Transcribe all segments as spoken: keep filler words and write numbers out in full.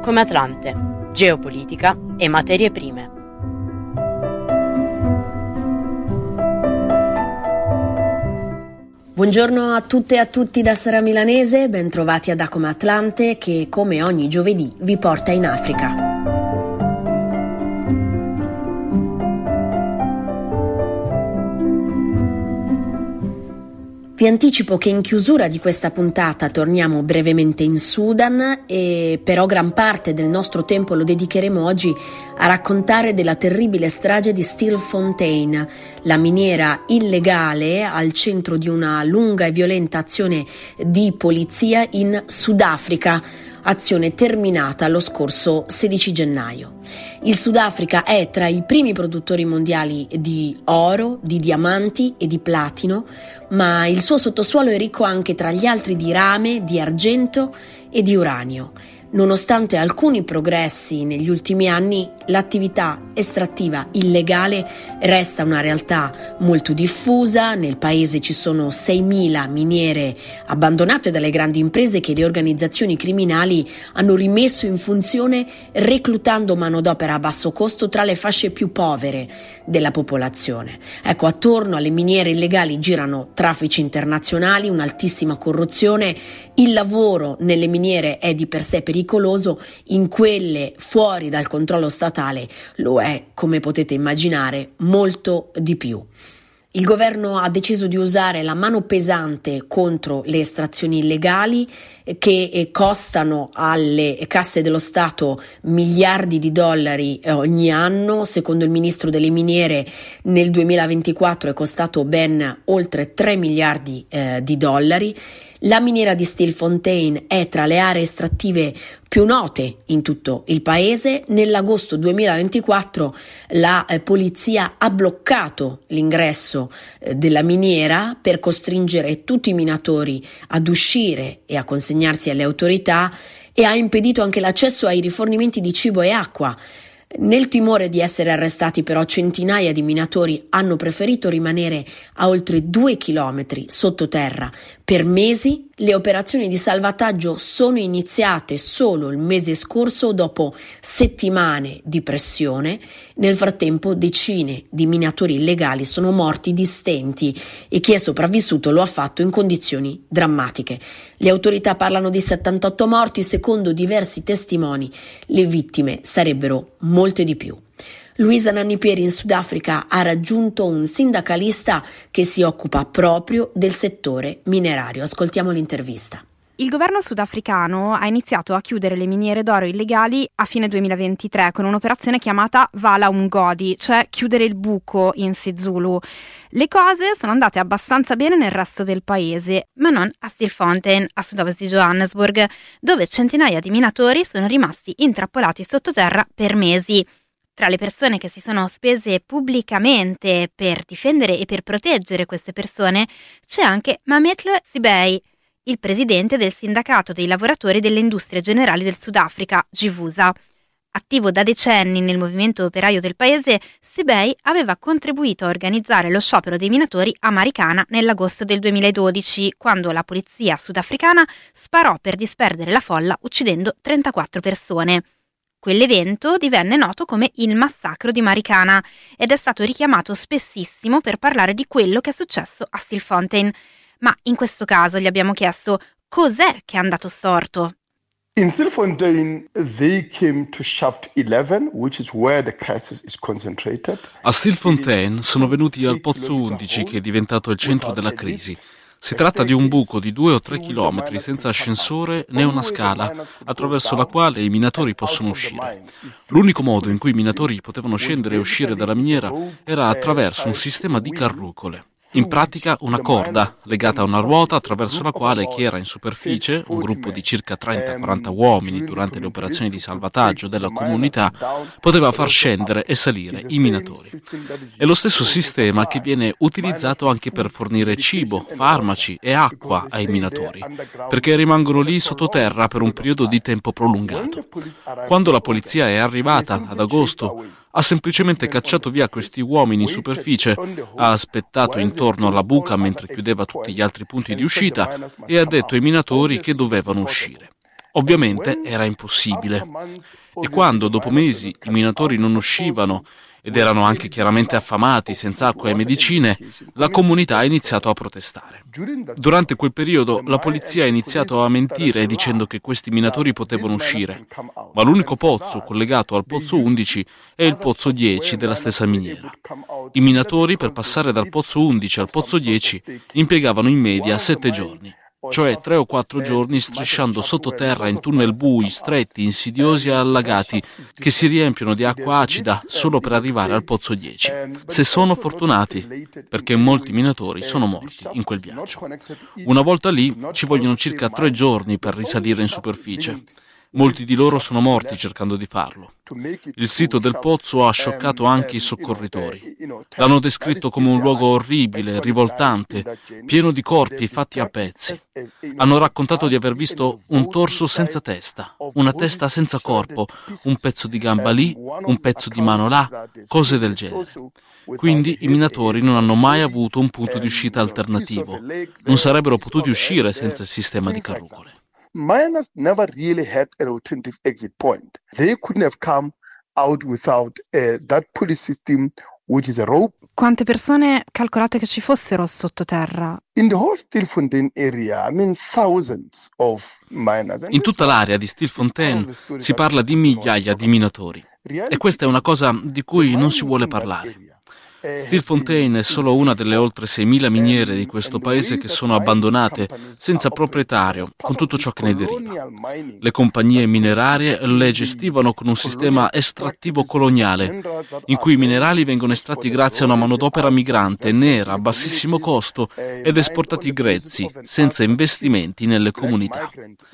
come Atlante, geopolitica e materie prime. Buongiorno a tutte e a tutti da Sara Milanese, bentrovati ad Come Atlante che come ogni giovedì vi porta in Africa. Vi anticipo che in chiusura di questa puntata torniamo brevemente in Sudan e però gran parte del nostro tempo lo dedicheremo oggi a raccontare della terribile strage di Stilfontein, la miniera illegale al centro di una lunga e violenta azione di polizia in Sudafrica, azione terminata lo scorso sedici gennaio. Il Sudafrica è tra i primi produttori mondiali di oro, di diamanti e di platino, ma il suo sottosuolo è ricco anche tra gli altri di rame, di argento e di uranio. Nonostante alcuni progressi negli ultimi anni, l'attività estrattiva illegale resta una realtà molto diffusa. Nel paese ci sono seimila miniere abbandonate dalle grandi imprese che le organizzazioni criminali hanno rimesso in funzione reclutando manodopera a basso costo tra le fasce più povere della popolazione. Ecco, attorno alle miniere illegali girano traffici internazionali, un'altissima corruzione. Il lavoro nelle miniere è di per sé pericoloso, in quelle fuori dal controllo statale lo è, come potete immaginare, molto di più. Il governo ha deciso di usare la mano pesante contro le estrazioni illegali che costano alle casse dello Stato miliardi di dollari ogni anno. Secondo il ministro delle miniere nel duemilaventiquattro è costato ben oltre tre miliardi eh, di dollari. La miniera di Stilfontein è tra le aree estrattive più note in tutto il paese. Nell'agosto duemilaventiquattro la eh, polizia ha bloccato l'ingresso eh, della miniera per costringere tutti i minatori ad uscire e a consegnarsi alle autorità e ha impedito anche l'accesso ai rifornimenti di cibo e acqua. Nel timore di essere arrestati, però, centinaia di minatori hanno preferito rimanere a oltre due chilometri sottoterra. Per mesi le operazioni di salvataggio sono iniziate solo il mese scorso dopo settimane di pressione. Nel frattempo decine di minatori illegali sono morti di stenti e chi è sopravvissuto lo ha fatto in condizioni drammatiche. Le autorità parlano di settantotto morti, secondo diversi testimoni le vittime sarebbero molte di più. Luisa Nannipieri in Sudafrica ha raggiunto un sindacalista che si occupa proprio del settore minerario. Ascoltiamo l'intervista. Il governo sudafricano ha iniziato a chiudere le miniere d'oro illegali a fine duemilaventitré con un'operazione chiamata Vala Umgodi, cioè chiudere il buco in Sizulu. Le cose sono andate abbastanza bene nel resto del paese, ma non a Stilfontein, a sud-ovest di Johannesburg, dove centinaia di minatori sono rimasti intrappolati sottoterra per mesi. Tra le persone che si sono spese pubblicamente per difendere e per proteggere queste persone c'è anche Mametlwe Sibey, il presidente del sindacato dei lavoratori delle industrie generali del Sudafrica, Givusa. Attivo da decenni nel movimento operaio del paese, Sibey aveva contribuito a organizzare lo sciopero dei minatori a Marikana nell'agosto del duemiladodici, quando la polizia sudafricana sparò per disperdere la folla uccidendo trentaquattro persone. Quell'evento divenne noto come il massacro di Marikana ed è stato richiamato spessissimo per parlare di quello che è successo a Stilfontein. Ma in questo caso gli abbiamo chiesto cos'è che è andato storto. In Stilfontein they came to Shaft eleven, which is where the crisis is concentrated. A Stilfontein sono venuti al pozzo undici, che è diventato il centro della crisi. Si tratta di un buco di due o tre chilometri senza ascensore né una scala attraverso la quale i minatori possono uscire. L'unico modo in cui i minatori potevano scendere e uscire dalla miniera era attraverso un sistema di carrucole. In pratica una corda legata a una ruota attraverso la quale chi era in superficie, un gruppo di circa trenta quaranta uomini durante le operazioni di salvataggio della comunità, poteva far scendere e salire i minatori. È lo stesso sistema che viene utilizzato anche per fornire cibo, farmaci e acqua ai minatori, perché rimangono lì sottoterra per un periodo di tempo prolungato. Quando la polizia è arrivata ad agosto, ha semplicemente cacciato via questi uomini in superficie, ha aspettato intorno alla buca mentre chiudeva tutti gli altri punti di uscita e ha detto ai minatori che dovevano uscire. Ovviamente era impossibile. E quando, dopo mesi, i minatori non uscivano ed erano anche chiaramente affamati, senza acqua e medicine, la comunità ha iniziato a protestare. Durante quel periodo la polizia ha iniziato a mentire dicendo che questi minatori potevano uscire, ma l'unico pozzo collegato al pozzo undici è il pozzo dieci della stessa miniera. I minatori per passare dal pozzo undici al pozzo dieci impiegavano in media sette giorni. Cioè tre o quattro giorni strisciando sottoterra in tunnel bui, stretti, insidiosi e allagati che si riempiono di acqua acida solo per arrivare al pozzo dieci. Se sono fortunati, perché molti minatori sono morti in quel viaggio. Una volta lì ci vogliono circa tre giorni per risalire in superficie. Molti di loro sono morti cercando di farlo. Il sito del pozzo ha scioccato anche i soccorritori. L'hanno descritto come un luogo orribile, rivoltante, pieno di corpi fatti a pezzi. Hanno raccontato di aver visto un torso senza testa, una testa senza corpo, un pezzo di gamba lì, un pezzo di mano là, cose del genere. Quindi i minatori non hanno mai avuto un punto di uscita alternativo. Non sarebbero potuti uscire senza il sistema di carrucole. Miners never really had an alternative exit point. They couldn't have come out without uh, that police system, which is a rope. Quante persone calcolate che ci fossero sottoterra? In the whole Stilfontein area, I mean thousands of miners. In tutta l'area di Stilfontein si parla di migliaia di minatori. E questa è una cosa di cui non si vuole parlare. Stilfontein è solo una delle oltre seimila miniere di questo paese che sono abbandonate, senza proprietario, con tutto ciò che ne deriva. Le compagnie minerarie le gestivano con un sistema estrattivo coloniale, in cui i minerali vengono estratti grazie a una manodopera migrante, nera, a bassissimo costo ed esportati grezzi, senza investimenti nelle comunità.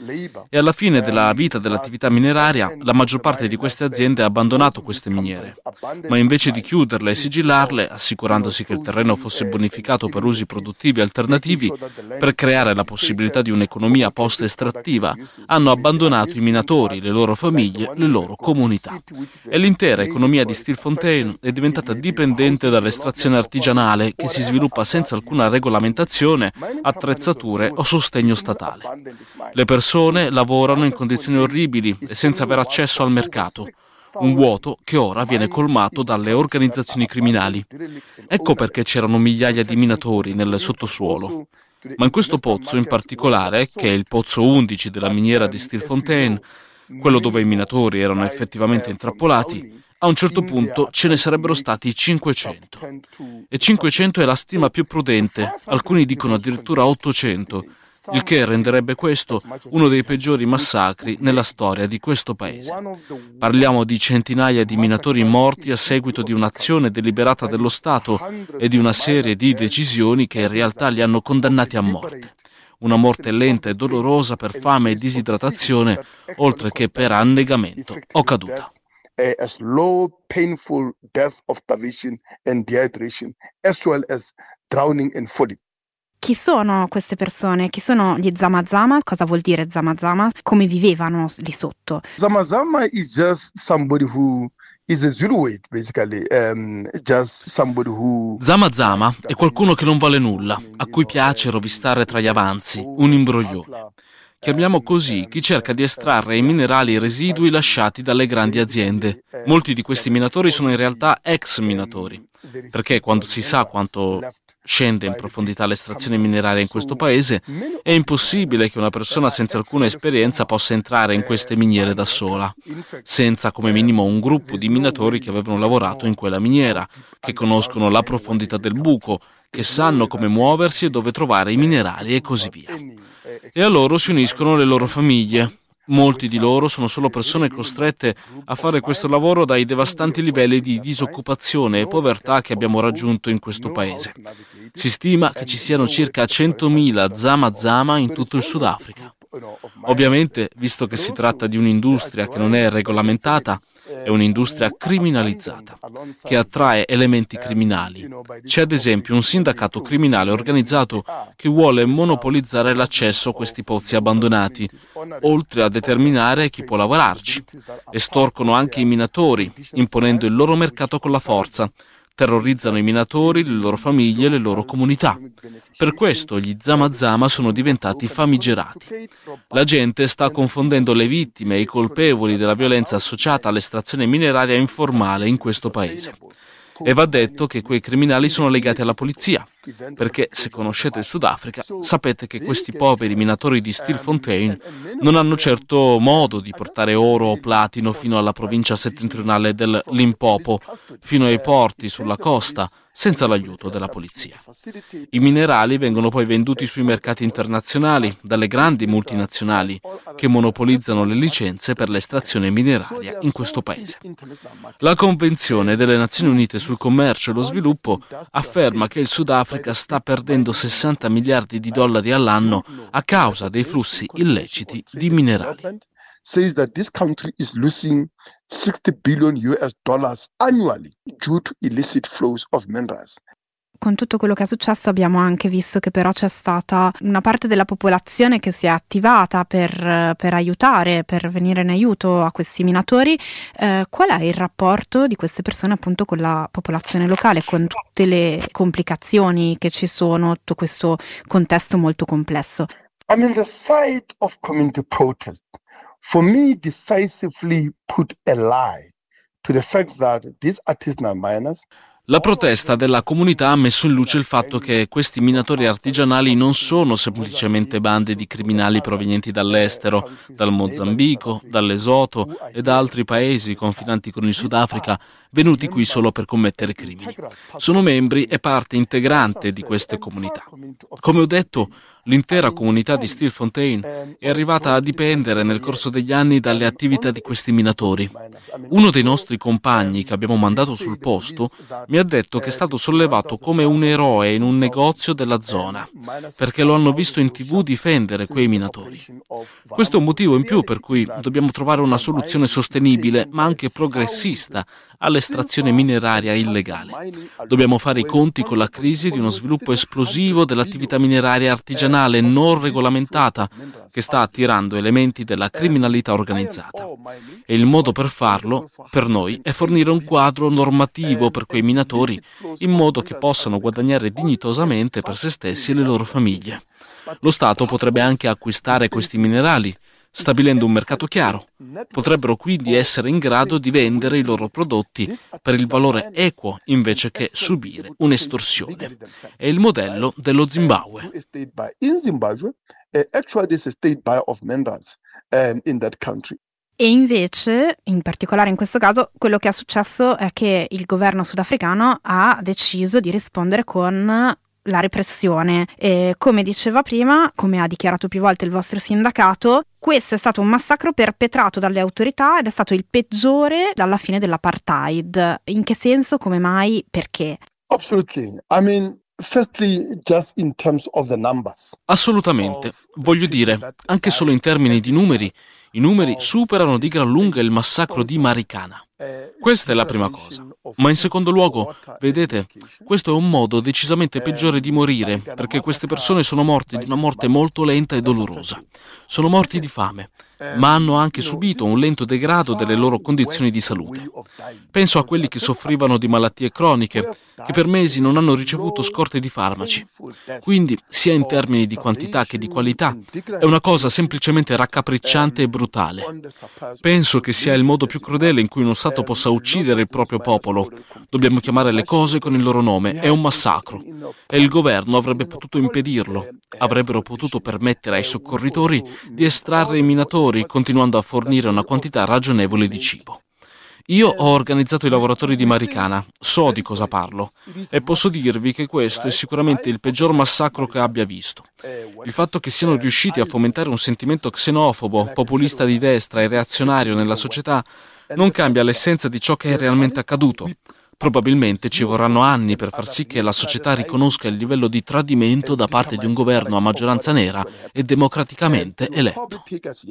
E alla fine della vita dell'attività mineraria, la maggior parte di queste aziende ha abbandonato queste miniere, ma invece di chiuderle e sigillarle, assicurandosi che il terreno fosse bonificato per usi produttivi alternativi, per creare la possibilità di un'economia post-estrattiva, hanno abbandonato i minatori, le loro famiglie, le loro comunità. E l'intera economia di Stilfontein è diventata dipendente dall'estrazione artigianale che si sviluppa senza alcuna regolamentazione, attrezzature o sostegno statale. Le persone lavorano in condizioni orribili e senza aver accesso al mercato. Un vuoto che ora viene colmato dalle organizzazioni criminali. Ecco perché c'erano migliaia di minatori nel sottosuolo. Ma in questo pozzo in particolare, che è il pozzo undici della miniera di Stilfontein, quello dove i minatori erano effettivamente intrappolati, a un certo punto ce ne sarebbero stati cinquecento. E cinquecento è la stima più prudente, alcuni dicono addirittura ottocento, il che renderebbe questo uno dei peggiori massacri nella storia di questo paese. Parliamo di centinaia di minatori morti a seguito di un'azione deliberata dello Stato e di una serie di decisioni che in realtà li hanno condannati a morte. Una morte lenta e dolorosa per fame e disidratazione, oltre che per annegamento o caduta. A slow, painful death of starvation and dehydration, as well as drowning and falling. Chi sono queste persone? Chi sono gli Zama Zama? Cosa vuol dire Zama Zama? Come vivevano lì sotto? Zama Zama is just somebody who is a Zuluite, basically. Um, just somebody who... Zama Zama è qualcuno che non vale nulla, a cui piace rovistare tra gli avanzi, un imbroglione. Chiamiamo così chi cerca di estrarre i minerali residui lasciati dalle grandi aziende. Molti di questi minatori sono in realtà ex minatori, perché quando si sa quanto scende in profondità l'estrazione mineraria in questo paese, è impossibile che una persona senza alcuna esperienza possa entrare in queste miniere da sola, senza come minimo un gruppo di minatori che avevano lavorato in quella miniera, che conoscono la profondità del buco, che sanno come muoversi e dove trovare i minerali e così via. E a loro si uniscono le loro famiglie. Molti di loro sono solo persone costrette a fare questo lavoro dai devastanti livelli di disoccupazione e povertà che abbiamo raggiunto in questo paese. Si stima che ci siano circa centomila Zama Zama in tutto il Sudafrica. Ovviamente, visto che si tratta di un'industria che non è regolamentata, è un'industria criminalizzata, che attrae elementi criminali. C'è ad esempio un sindacato criminale organizzato che vuole monopolizzare l'accesso a questi pozzi abbandonati, oltre a determinare chi può lavorarci. Estorcono anche i minatori, imponendo il loro mercato con la forza, terrorizzano i minatori, le loro famiglie e le loro comunità. Per questo gli Zama Zama sono diventati famigerati. La gente sta confondendo le vittime e i colpevoli della violenza associata all'estrazione mineraria informale in questo paese. E va detto che quei criminali sono legati alla polizia, perché se conoscete il Sudafrica sapete che questi poveri minatori di Stilfontein non hanno certo modo di portare oro o platino fino alla provincia settentrionale del Limpopo, fino ai porti sulla costa, senza l'aiuto della polizia. I minerali vengono poi venduti sui mercati internazionali dalle grandi multinazionali che monopolizzano le licenze per l'estrazione mineraria in questo paese. La Convenzione delle Nazioni Unite sul commercio e lo sviluppo afferma che il Sudafrica sta perdendo sessanta miliardi di dollari all'anno a causa dei flussi illeciti di minerali. Says that this country is losing sixty billion U S dollars annually due to illicit flows of minerals. Con tutto quello che è successo abbiamo anche visto che però c'è stata una parte della popolazione che si è attivata per, per aiutare, per venire in aiuto a questi minatori. Eh, qual è il rapporto di queste persone appunto con la popolazione locale, con tutte le complicazioni che ci sono, tutto questo contesto molto complesso? I mean, the side of community protest for me decisively put a lie to the fact that these artisanal miners. La protesta della comunità ha messo in luce il fatto che questi minatori artigianali non sono semplicemente bande di criminali provenienti dall'estero, dal Mozambico, dall'Esoto e da altri paesi confinanti con il Sudafrica, venuti qui solo per commettere crimini. Sono membri e parte integrante di queste comunità. Come ho detto, l'intera comunità di Stilfontein è arrivata a dipendere nel corso degli anni dalle attività di questi minatori. Uno dei nostri compagni che abbiamo mandato sul posto mi ha detto che è stato sollevato come un eroe in un negozio della zona, perché lo hanno visto in tivù difendere quei minatori. Questo è un motivo in più per cui dobbiamo trovare una soluzione sostenibile, ma anche progressista, all'estrazione mineraria illegale. Dobbiamo fare i conti con la crisi di uno sviluppo esplosivo dell'attività mineraria artigianale non regolamentata che sta attirando elementi della criminalità organizzata. E il modo per farlo, per noi, è fornire un quadro normativo per quei minatori, in modo che possano guadagnare dignitosamente per se stessi e le loro famiglie. Lo Stato potrebbe anche acquistare questi minerali, stabilendo un mercato chiaro. Potrebbero quindi essere in grado di vendere i loro prodotti per il valore equo invece che subire un'estorsione. È il modello dello Zimbabwe. In Zimbabwe, actually there's a state buyer of minerals in that country. E invece, in particolare in questo caso, quello che è successo è che il governo sudafricano ha deciso di rispondere con la repressione. E come diceva prima, come ha dichiarato più volte il vostro sindacato, questo è stato un massacro perpetrato dalle autorità ed è stato il peggiore dalla fine dell'apartheid. In che senso? Come mai? Perché? Absolutely. I mean, firstly, just in terms of the numbers. Assolutamente. Voglio dire, anche solo in termini di numeri, i numeri superano di gran lunga il massacro di Marikana. Questa è la prima cosa. Ma in secondo luogo, vedete, questo è un modo decisamente peggiore di morire, perché queste persone sono morte di una morte molto lenta e dolorosa. Sono morti di fame, ma hanno anche subito un lento degrado delle loro condizioni di salute. Penso a quelli che soffrivano di malattie croniche, che per mesi non hanno ricevuto scorte di farmaci. Quindi, sia in termini di quantità che di qualità, è una cosa semplicemente raccapricciante e brutale. Penso che sia il modo più crudele in cui uno Stato possa uccidere il proprio popolo. Dobbiamo chiamare le cose con il loro nome. È un massacro. E il governo avrebbe potuto impedirlo. Avrebbero potuto permettere ai soccorritori di estrarre i minatori, continuando a fornire una quantità ragionevole di cibo. Io ho organizzato i lavoratori di Marikana, so di cosa parlo, e posso dirvi che questo è sicuramente il peggior massacro che abbia visto. Il fatto che siano riusciti a fomentare un sentimento xenofobo, populista di destra e reazionario nella società non cambia l'essenza di ciò che è realmente accaduto. Probabilmente ci vorranno anni per far sì che la società riconosca il livello di tradimento da parte di un governo a maggioranza nera e democraticamente eletto.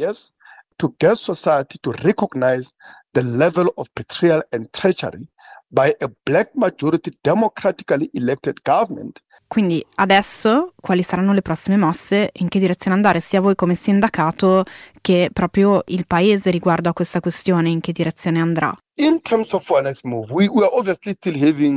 To get society to recognize the level of betrayal and treachery by a black majority democratically elected government. Quindi adesso quali saranno le prossime mosse? In che direzione andare sia voi come sindacato che proprio il paese riguardo a questa questione? In che direzione andrà? In terms of our next move, we, we are obviously still having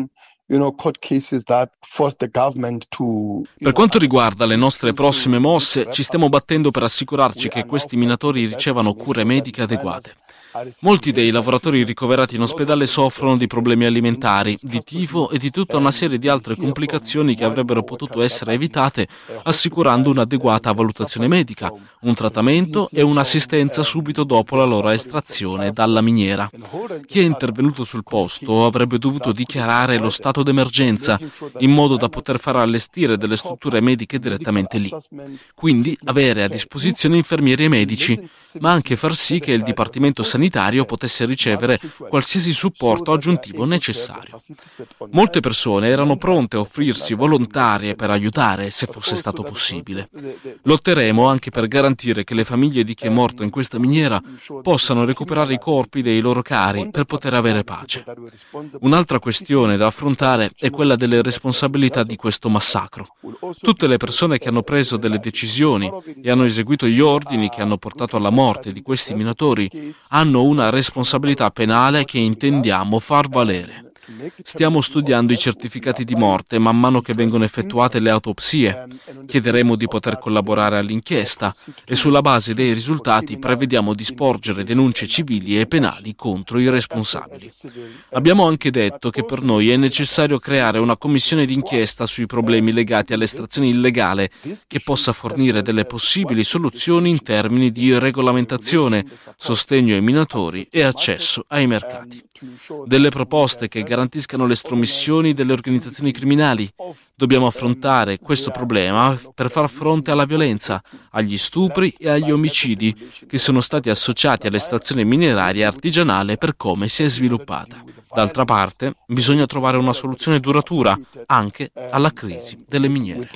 Per quanto riguarda le nostre prossime mosse, ci stiamo battendo per assicurarci che questi minatori ricevano cure mediche adeguate. Molti dei lavoratori ricoverati in ospedale soffrono di problemi alimentari, di tifo e di tutta una serie di altre complicazioni che avrebbero potuto essere evitate assicurando un'adeguata valutazione medica, un trattamento e un'assistenza subito dopo la loro estrazione dalla miniera. Chi è intervenuto sul posto avrebbe dovuto dichiarare lo stato d'emergenza in modo da poter far allestire delle strutture mediche direttamente lì. Quindi avere a disposizione infermieri e medici, ma anche far sì che il Dipartimento Sanitario potesse ricevere qualsiasi supporto aggiuntivo necessario. Molte persone erano pronte a offrirsi volontarie per aiutare se fosse stato possibile. Lotteremo anche per garantire che le famiglie di chi è morto in questa miniera possano recuperare i corpi dei loro cari per poter avere pace. Un'altra questione da affrontare è quella delle responsabilità di questo massacro. Tutte le persone che hanno preso delle decisioni e hanno eseguito gli ordini che hanno portato alla morte di questi minatori hanno una responsabilità penale che intendiamo far valere. Stiamo studiando i certificati di morte man mano che vengono effettuate le autopsie. Chiederemo di poter collaborare all'inchiesta e sulla base dei risultati prevediamo di sporgere denunce civili e penali contro i responsabili. Abbiamo anche detto che per noi è necessario creare una commissione d'inchiesta sui problemi legati all'estrazione illegale che possa fornire delle possibili soluzioni in termini di regolamentazione, sostegno ai minatori e accesso ai mercati. Delle proposte che garantiscano l'estromissione delle organizzazioni criminali. Dobbiamo affrontare questo problema per far fronte alla violenza, agli stupri e agli omicidi che sono stati associati all'estrazione mineraria artigianale per come si è sviluppata. D'altra parte, bisogna trovare una soluzione duratura anche alla crisi delle miniere.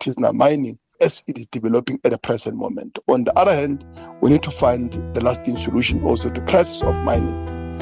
As it is developing at the present moment. On the other hand, we need to find the lasting solution also to the crisis of mining.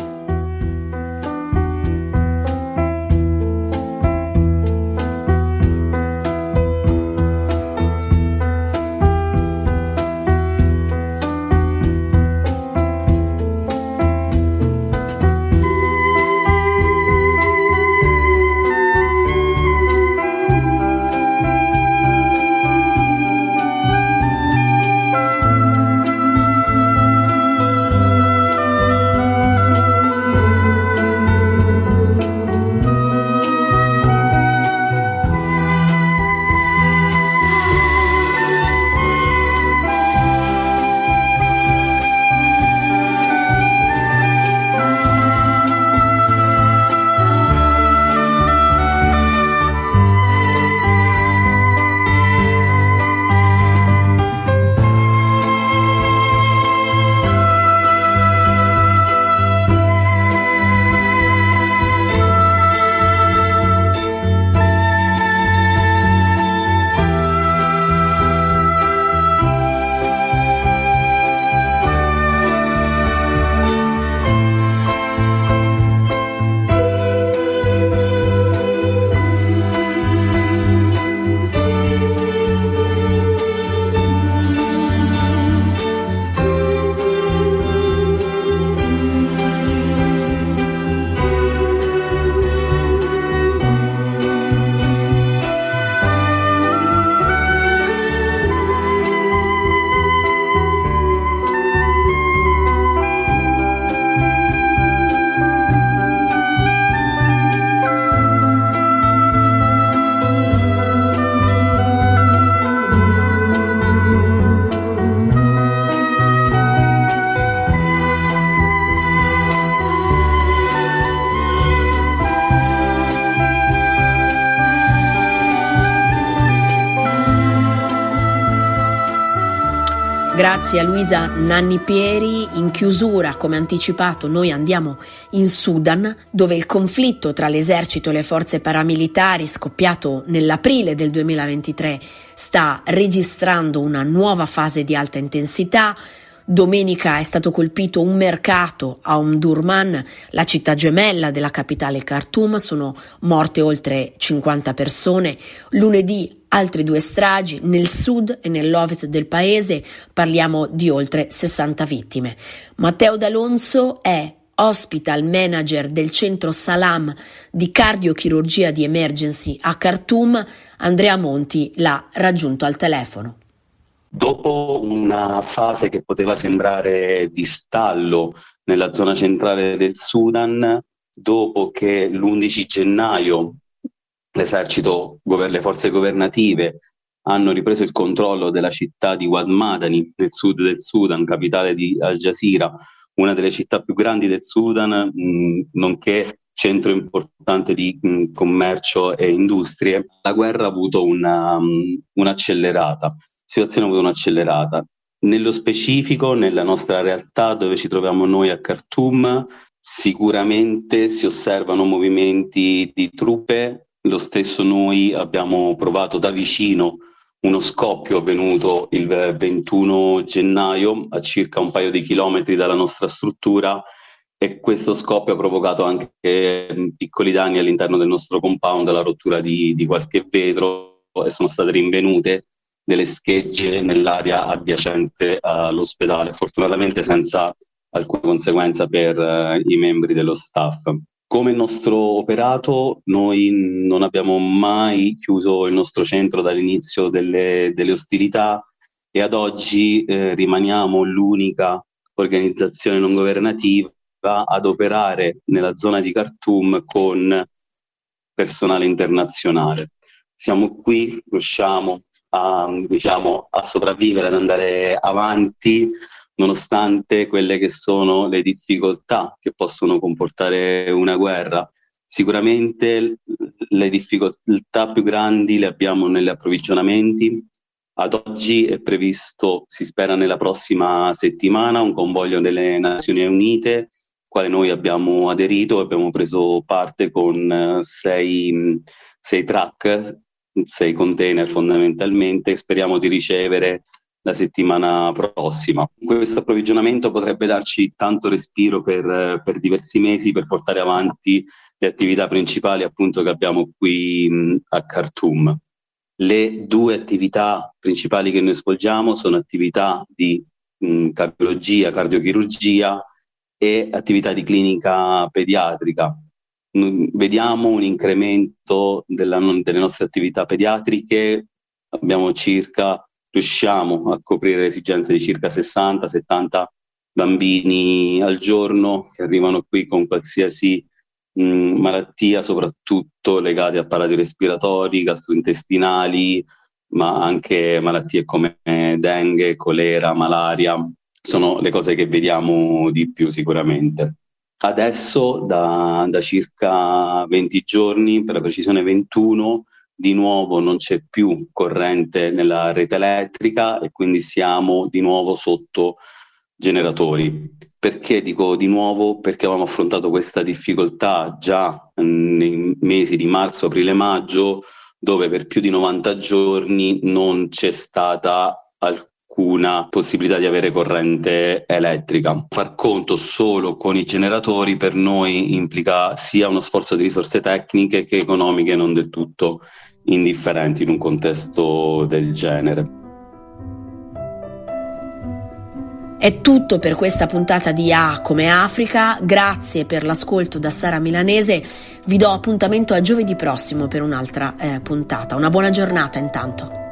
Grazie a Luisa Nanni Pieri. In chiusura, come anticipato, noi andiamo in Sudan, dove il conflitto tra l'esercito e le forze paramilitari, scoppiato nell'aprile del duemilaventitré, sta registrando una nuova fase di alta intensità. Domenica è stato colpito un mercato a Omdurman, la città gemella della capitale Khartoum. Sono morte oltre cinquanta persone. Lunedì altre due stragi nel sud e nell'ovest del paese, parliamo di oltre sessanta vittime. Matteo D'Alonso è ospita il manager del centro Salam di cardiochirurgia di Emergency a Khartoum. Andrea Monti l'ha raggiunto al telefono. Dopo una fase che poteva sembrare di stallo nella zona centrale del Sudan, dopo che l'undici gennaio l'esercito, le forze governative hanno ripreso il controllo della città di Wad Madani, nel sud del Sudan, capitale di Al Jazeera, una delle città più grandi del Sudan, mh, nonché centro importante di mh, commercio e industrie, la guerra ha avuto una, um, un'accelerata. Situazione ha avuto un'accelerata. Nello specifico, nella nostra realtà dove ci troviamo noi a Khartoum, sicuramente si osservano movimenti di truppe. Lo stesso noi abbiamo provato da vicino uno scoppio avvenuto il ventuno gennaio a circa un paio di chilometri dalla nostra struttura, e questo scoppio ha provocato anche piccoli danni all'interno del nostro compound, la rottura di, di qualche vetro, e sono state rinvenute delle schegge nell'area adiacente all'ospedale, fortunatamente senza alcuna conseguenza per uh, i membri dello staff. Come nostro operato, noi non abbiamo mai chiuso il nostro centro dall'inizio delle, delle ostilità, e ad oggi eh, rimaniamo l'unica organizzazione non governativa ad operare nella zona di Khartoum con personale internazionale. Siamo qui, riusciamo a, diciamo, a sopravvivere, ad andare avanti, nonostante quelle che sono le difficoltà che possono comportare una guerra. Sicuramente le difficoltà più grandi le abbiamo negli approvvigionamenti. Ad oggi è previsto, si spera nella prossima settimana, un convoglio delle Nazioni Unite, quale noi abbiamo aderito, abbiamo preso parte con sei, sei truck, sei container fondamentalmente, e speriamo di ricevere la settimana prossima. Questo approvvigionamento potrebbe darci tanto respiro per, per diversi mesi, per portare avanti le attività principali appunto che abbiamo qui mh, a Khartoum. Le due attività principali che noi svolgiamo sono attività di mh, cardiologia, cardiochirurgia e attività di clinica pediatrica. N- vediamo un incremento della, delle nostre attività pediatriche, abbiamo circa riusciamo a coprire le esigenze di circa sessanta settanta bambini al giorno che arrivano qui con qualsiasi mh, malattia, soprattutto legate a apparati respiratori, gastrointestinali, ma anche malattie come dengue, colera, malaria. Sono le cose che vediamo di più sicuramente. Adesso da, da circa venti giorni, per la precisione ventuno, di nuovo non c'è più corrente nella rete elettrica e quindi siamo di nuovo sotto generatori. Perché dico di nuovo? Perché avevamo affrontato questa difficoltà già nei mesi di marzo, aprile, maggio, dove per più di novanta giorni non c'è stata alcuna possibilità di avere corrente elettrica. Far conto solo con i generatori per noi implica sia uno sforzo di risorse tecniche che economiche non del tutto indifferenti in un contesto del genere. È tutto per questa puntata di A come Africa. Grazie per l'ascolto da Sara Milanese. Vi do appuntamento a giovedì prossimo per un'altra eh, puntata. Una buona giornata intanto.